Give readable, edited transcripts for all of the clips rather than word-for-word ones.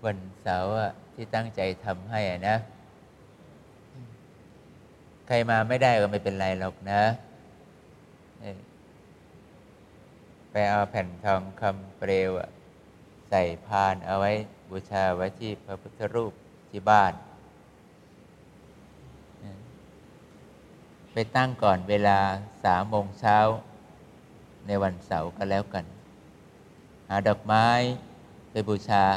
วันเสาร์ที่ตั้งใจทำให้นะใครมาไม่ได้ก็ไม่เป็นไรหรอกนะไปเอาแผ่นทองคำเปลวใส่พานเอาไว้บูชาไว้ที่พระพุทธรูปที่บ้านไปตั้งก่อนเวลา3 โมงเช้าในวันเสาร์ก็แล้วกันหาดอกไม้ไปบูชา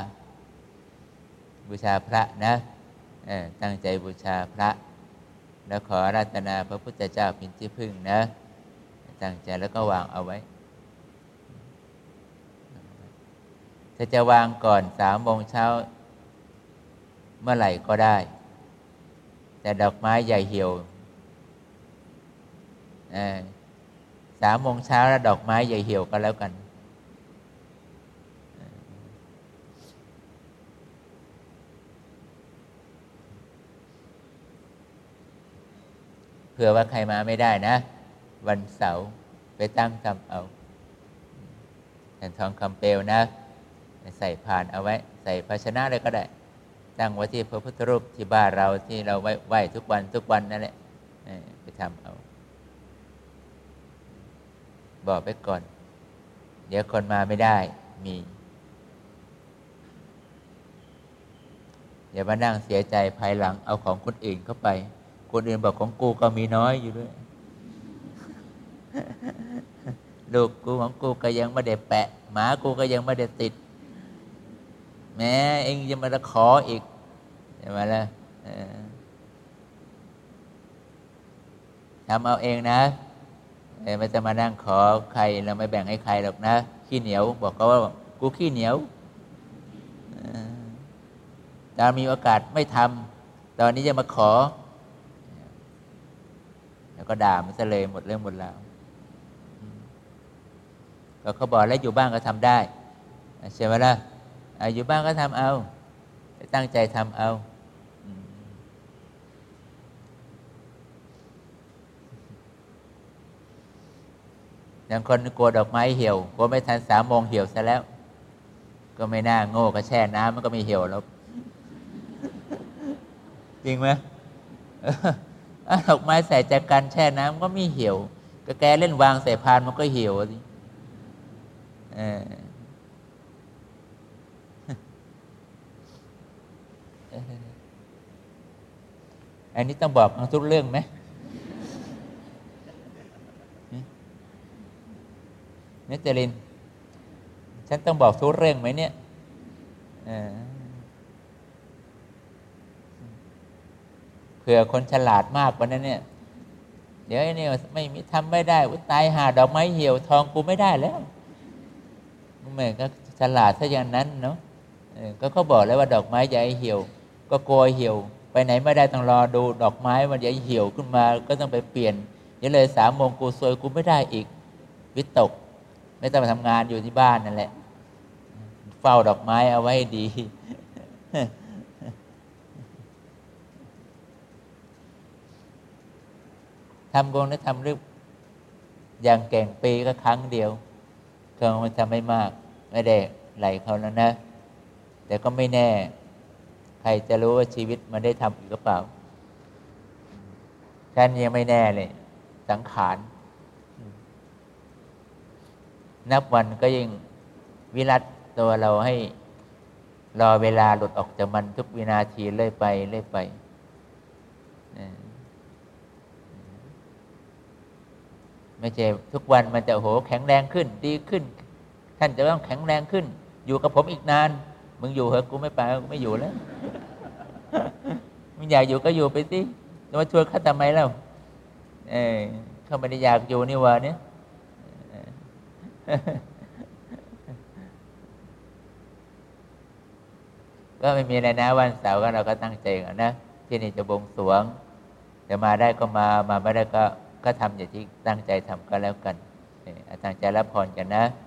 พระนะตั้งใจบูชาพระแล้วขออาราธนาพระพุทธเจ้าเป็นที่พึ่งนะตั้งใจแล้วก็วางเอาไว้ถ้าจะวางก่อน3 โมงเช้าเมื่อไหร่ก็ได้แต่ดอกไม้ใหญ่เหี่ยว3 โมงเช้าแล้วดอกไม้ใหญ่เหี่ยวก็แล้วกันเผื่อว่าใครมาไม่ได้นะวันเสาร์ไปตั้งทำเอาแผ่นทองคำเปลวนะใส่พานเอาไว้ใส่ภาชนะเลยก็ได้ตั้งไว้ที่พระพุทธรูปที่บ้านเราที่เราไหว้ทุกวันนั่นแหละไปทำเอาบอกไปก่อนเดี๋ยวคนมาไม่ได้มีอย่ามานั่งเสียใจภายหลังเอาของคนอื่นเข้าไปคนอื่นบอกของกูก็มีน้อยอยู่ด้วยลูกกูของกูก็ยังไม่ได้แปะหมากูก็ยังไม่ได้ติดแม้เองจะมาขออีกใช่ไหมล่ะทำเอาเองนะไม่จะมานั่งขอใครเราไม่แบ่งให้ใครหรอกนะขี้เหนียวบอกเขาว่ากูขี้เหนียวตอนมีโอกาสไม่ทำตอนนี้จะมาขอแล้วก็ด่ามันซะเลยหมดเรื่องหมดราวก็เขาบอกแล้วอยู่บ้านก็ทำได้ใช่ไหมล่ะอยู่บ้านก็ทำเอาตั้งใจทำเอาอย่างคนกลัวดอกไม้เหี่ยวกลัวไม่ทัน3 โมงเหี่ยวซะแล้วก็ไม่น่าโง่ก็แช่น้ำมันก็ไม่เหี่ยวแล้วจริงไหมดอกไม้ใส่จากกันแช่น้ำก็ไม่เหี่ยวก็แกเล่นวางใส่พานมันก็เหี่ยวสิอันนี้ต้องบอกทุกเรื่องไหมเนจรินฉันต้องบอกทุกเรื่องไหมเนี่ยเผื่อคนฉลาดมากกว่านั้นเนี่ยเดี๋ยวไอ้นี่ไม่มีทำไม่ได้ตายหาดอกไม้เหี่ยวทองกูไม่ได้แล้วแม่ก็ฉลาดซะอย่างนั้นเนาะก็เขาบอกแล้วว่าดอกไม้ใหญ่เหี่ยวก็กลัวเหี่ยวไปไหนไม่ได้ต้องรอดูดอกไม้มันใหญ่เหี่ยวขึ้นมาก็ต้องไปเปลี่ยนเดี๋ยวเลย3 โมงกูซวยกูไม่ได้อีกวิตกไม่ต้องไปทำงานอยู่ที่บ้านนั่นแหละเฝ้าดอกไม้เอาไว้ดีทำกงได้ทำเรื่องอย่างแก่งปีก็ครั้งเดียวเขามันทำไม่มากไม่ได้ไหลเขาแล้วนะแต่ก็ไม่แน่ใครจะรู้ว่าชีวิตมันได้ทำอีกหรือเปล่าฉันยังไม่แน่เลยสังขารนับวันก็ยิ่งวิรัตตัวเราให้รอเวลาหลุดออกจากมันทุกวินาทีเรื่อยไปไม่ใช่ทุกวันมันจะโหแข็งแรงขึ้นดีขึ้นท่านจะต้องแข็งแรงขึ้นอยู่กับผมอีกนานมึงอยู่เหอะกูไม่ไปกูไม่อยู่แล้วมึงอยากอยู่ก็อยู่ไปสิจะมาชวนข้าทำไมเล่าเขาไม่ได้อยากอยู่นี่วะเนี่ยก็ไม่มีอะไรนะวันเสาร์ก็เราก็ตั้งใจกันนะที่นี่จะบวงสรวงจะมาได้ก็มาไม่ได้ก็ทำอย่างที่ตั้งใจทำก็แล้วกันตั้งใจรับพรกันนะ